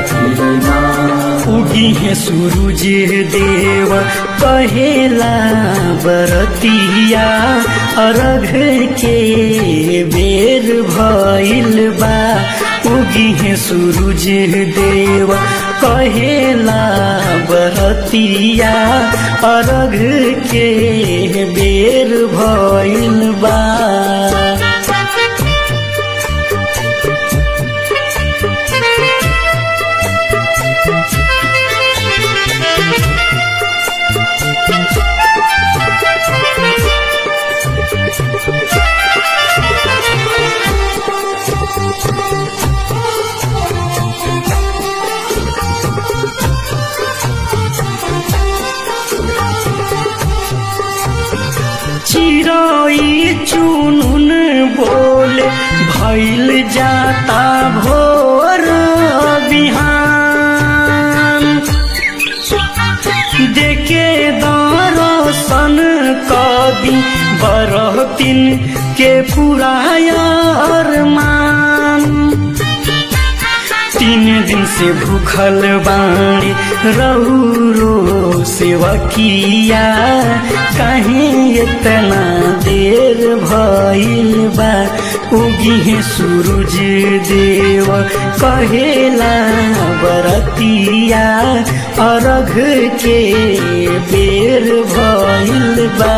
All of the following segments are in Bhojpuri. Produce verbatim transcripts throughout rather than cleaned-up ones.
छठी माँ। उगी है सूरज देव कहेला बरतिया, अर्घ के बेर भइल बा। उगी है सूरज देव कहेला बरतिया, अर्घ के बेर भइल बा। चिड़ै चुनुन बोले भइल जाता भोर बिहान, देखे दर्शन कदी बरतिन के पुराया अरमान। तीन दिन से भूखल बाणी रउरो सेवकिया, काहे इतना देर भइल बा। उगी है सूरज देव कहेला बरतिया, अर्घ के बेर भइल बा।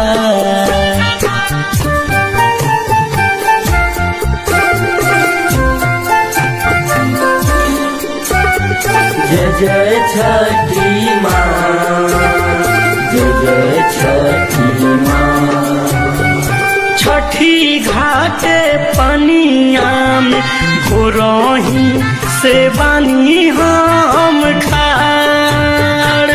जय जय छठी माँ, जय जय छठी माँ। छठी घाटे पनिया में घोरही से बानी हम ठाड़,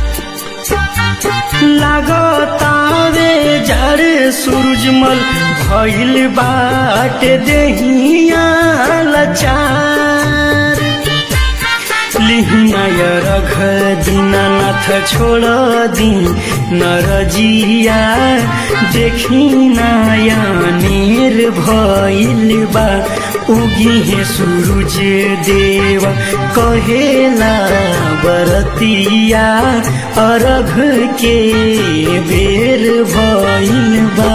लागतावे जड़ सूरजमल भइल बाटे देहिया लाचार। लिहिनाय रघ दीनानाथ छोड़ दी नरजिया, देखी नयनेर भइल बा। उगी है सूरज देव कहेला बरतिया, अर्घ के बेर भइल बा।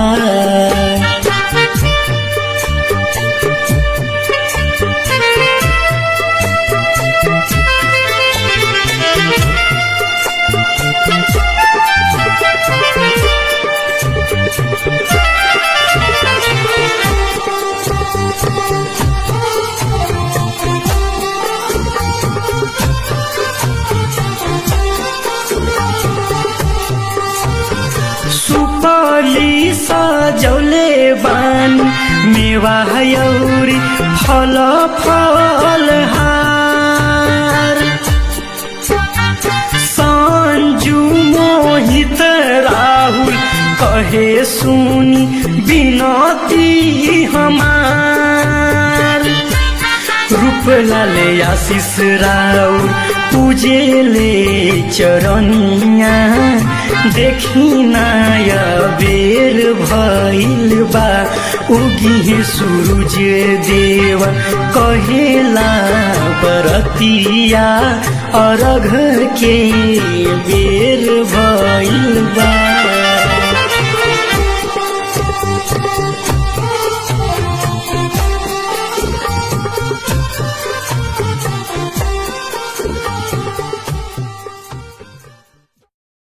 सुपारी सजौले बानी मेवा यौरी फल फल हार। संजू मोहित राहुल कहे सुनी बिनती हमार। रूपलाले आशीष राउर पूजेले चरनिया, देखी नया बेर भइल बा। उगी है सूरज देव कहेला बरतिया, अर्घ के बेर भइल